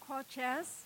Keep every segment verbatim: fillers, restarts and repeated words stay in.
co-chairs,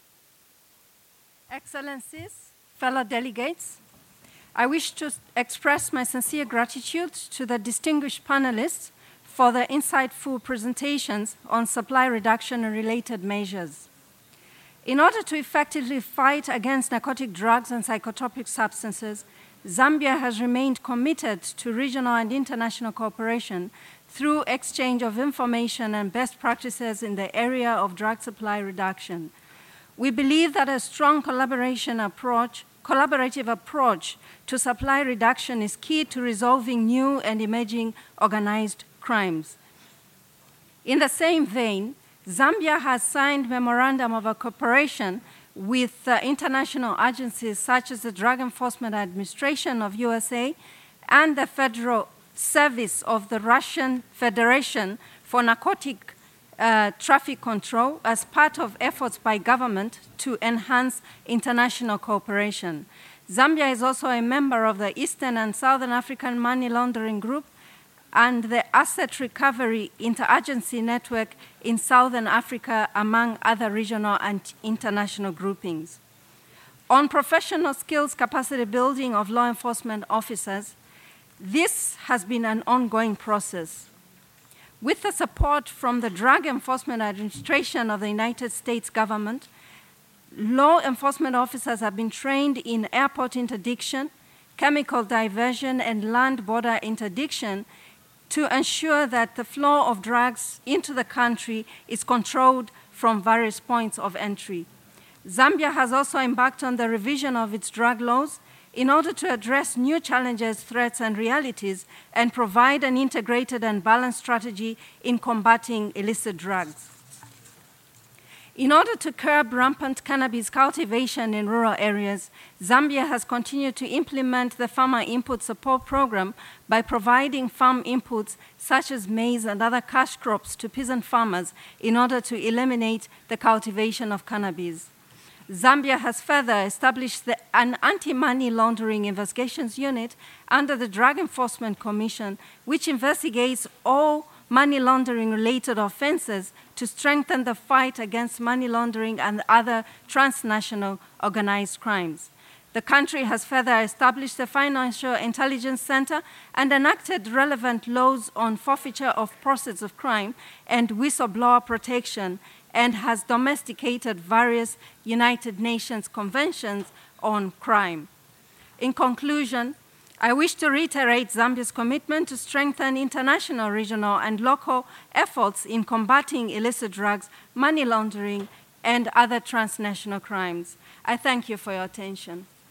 Excellencies, fellow delegates, I wish to express my sincere gratitude to the distinguished panelists for their insightful presentations on supply reduction and related measures. In order to effectively fight against narcotic drugs and psychotropic substances, Zambia has remained committed to regional and international cooperation through exchange of information and best practices in the area of drug supply reduction. We believe that a strong collaboration approach, collaborative approach to supply reduction is key to resolving new and emerging organized crimes. In the same vein, Zambia has signed memorandum of cooperation with uh, international agencies such as the Drug Enforcement Administration of U S A and the Federal Service of the Russian Federation for Narcotic uh, Traffic Control as part of efforts by government to enhance international cooperation. Zambia is also a member of the Eastern and Southern African Money Laundering Group and the Asset Recovery Interagency Network in Southern Africa, among other regional and international groupings. On professional skills capacity building of law enforcement officers, this has been an ongoing process. With the support from the Drug Enforcement Administration of the United States government, law enforcement officers have been trained in airport interdiction, chemical diversion, and land border interdiction to ensure that the flow of drugs into the country is controlled from various points of entry. Zambia has also embarked on the revision of its drug laws in order to address new challenges, threats, and realities, and provide an integrated and balanced strategy in combating illicit drugs. In order to curb rampant cannabis cultivation in rural areas, Zambia has continued to implement the Farmer Input Support Program by providing farm inputs such as maize and other cash crops to peasant farmers in order to eliminate the cultivation of cannabis. Zambia has further established the, an anti-money laundering investigations unit under the Drug Enforcement Commission, which investigates all money laundering-related offenses to strengthen the fight against money laundering and other transnational organized crimes. The country has further established a Financial Intelligence Center and enacted relevant laws on forfeiture of proceeds of crime and whistleblower protection, and has domesticated various United Nations conventions on crime. In conclusion, I wish to reiterate Zambia's commitment to strengthen international, regional, and local efforts in combating illicit drugs, money laundering, and other transnational crimes. I thank you for your attention.